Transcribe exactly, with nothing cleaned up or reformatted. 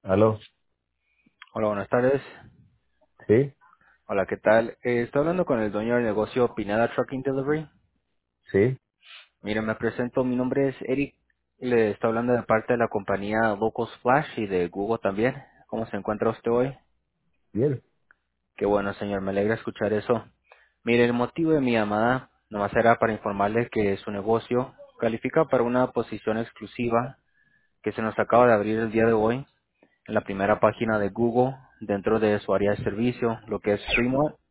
Aló, Hola, buenas tardes. sí, Hola, ¿qué tal? Eh, estoy hablando con el dueño del negocio Pineda Trucking Delivery. sí, Mire, me presento, mi nombre es Eric. Le estoy hablando de parte de la compañía Locals Flash y de Google también. ¿Cómo se encuentra usted hoy? bien, Qué bueno, señor, me alegra escuchar eso. Mire, el motivo de mi llamada nomás era para informarle que su negocio califica para una posición exclusiva que se nos acaba de abrir el día de hoy en la primera página de Google dentro de su área de servicio, lo que es Fremont.